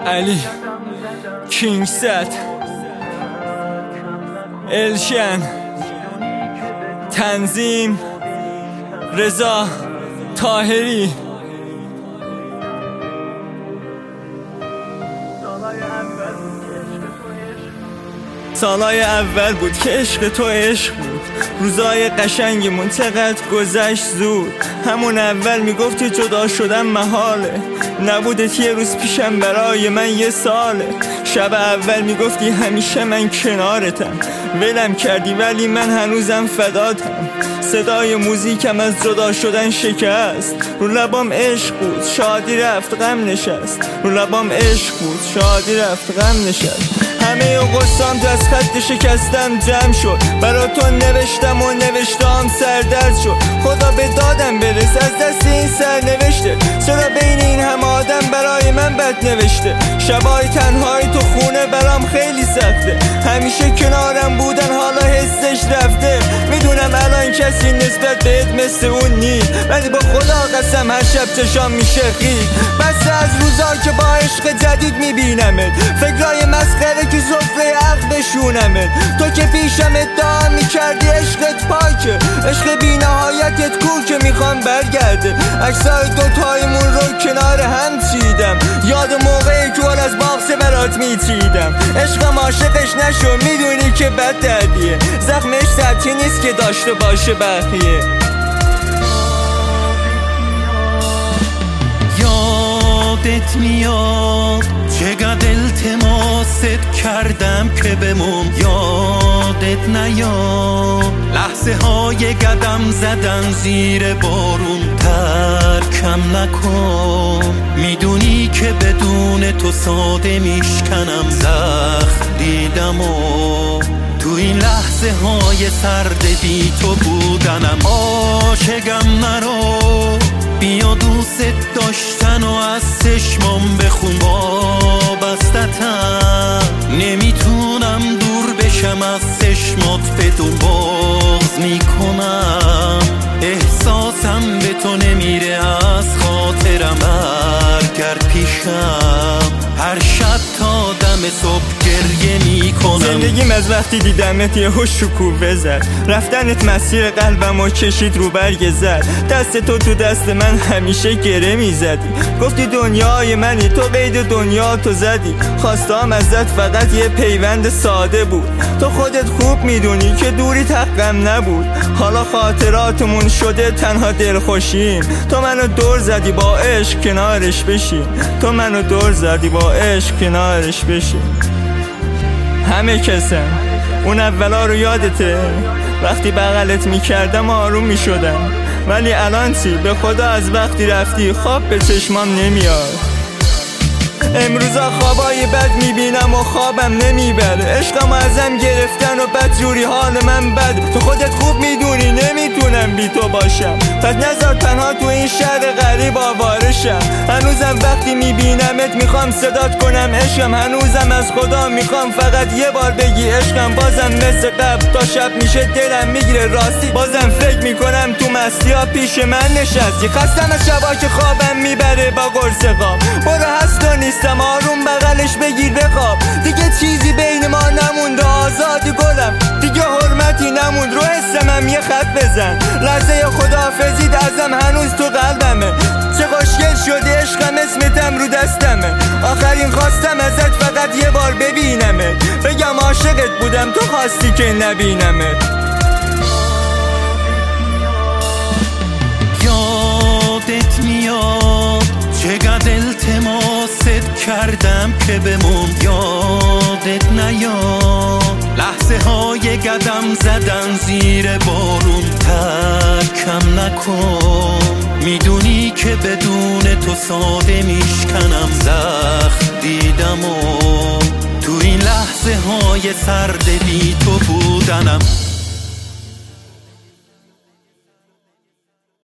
علی کینگزد، الشن، تنظیم رضا طاهری. سالای اول بود که عشق تو عشق بود، روزای قشنگمون چقدر گذشت زود. همون اول میگفتی جدا شدن محاله، نبودت یه روز پیشم برای من یه ساله. شب اول میگفتی همیشه من کنارتم، ولم کردی ولی من هنوزم فداتم. صدای موزیکم از جدا شدن شکست، رو لبام عشق بود شادی رفت غم نشست، رو لبام عشق بود شادی رفت غم نشست. همه قصام تو از خط شکستم جمع شد، برا تو نوشتم و نوشتم سردرد شد. خدا به دادم برس از دست این سر نوشته، چرا بین این همه آدم برای من بد نوشته. شبای تنهایی تو خونه برام خیلی سخته، همیشه کنارم بودن حالا حسش رفته. میدونم الان کسی نسبت بهت مثل اون نیست، ولی با خدا قسم هر شب چشام میشه خیل. بس از روزا که با عشق جدید میبینمت، فکرای مسخره که سفره عقل بشونمت. تو که پیشم ادعا میکردی عشقت پاکه، عشق بی نهایتت کو که میخوام برگرده. عکسای دوتایمون رو کنار هم چیدم، یاد موقعی که از باغسه برات میچیدم. عشقم عاشقش نشو، میدونی که بد دردیه، زخمش سطحی نیست که داشته باشه بقیه. یادت میاد چقدر التماست کردم که بمون، یادت نیاد لحظه های قدم زدن زیر بارون. ترکم نکن، میدونی که بدون تو ساده میشکنم. زخم دیدم و تو این لحظه های سرد بی تو بودنم. عاشقم نرو، بیا دوست داشتن و از چشمام بخون. وابستتم، نمیتونم دور بشم از چشمات، بدون بغض میکنم. احساسم به تو نمیره از خاطرم، برگرد پیشم. هر شب تا دم صبح گریه میکنم. زندگیم از وقتی دیدمت یه هوش شکوفه زد، رفتنت مسیر قلبم و کشید رو برگ زد. دست تو تو دست من همیشه گره میزدی، گفتی دنیای منی تو قید دنیا تو زدی. خواستم ازت فقط یه پیوند ساده بود، تو خودت خوب میدونی که دوری حقم نبود. حالا خاطراتمون شده تنها دلخوشیم، تو منو دور زدی با عشق کنارش بشیم، تو منو دور زدی با عشق کنارش بشیم. همه کسم اون اولا رو یادته، وقتی بغلت میکردم آروم میشدم. ولی الان چی؟ به خدا از وقتی رفتی خواب به چشمام نمیاد. امروزا خوابای بد میبینم و خوابم نمیبره، عشقم ازم گرفتن و بدجوری حال من بد. تو خودت خوب میدونی نمیتونم بی تو باشم، پس نذار تنها تو این شهر غریب آوارشم. هنوزم وقتی میبینمت میخوام صدات کنم عشقم، هنوزم از خدا میخوام فقط یه بار بگی عشقم. بازم مثل قبل تا شب میشه دلم میگیره راستی، بازم فکر میکنم تو مستی ها پیش من نشستی. خستم از شبا که خوابم میبره با قرص خواب، برو هست و نیستم آروم بغلش بگیر بخواب. دیگه چیزی بین ما نمونده آزادی گلم، دیگه حرمتی نموند رو حسمم یه خط بزن. لحظه خداحافظیت ازم هنوز تو قلبمه، چه خوشگل شدی عشقم اسمتم رو دستمه. آخرین خواستم ازت فقط یه بار ببینمه، بگم عاشقت بودم تو خواستی که نبینمه. یادت میاد چقدر التماست کردم که بمون، یادت نیاد لحظه های قدم زدن زیر بارون. ترکم نکن، میدونی که بدون تو ساده میشکنم. زخم دیدم و تو این لحظه های سرد بی تو بودنم.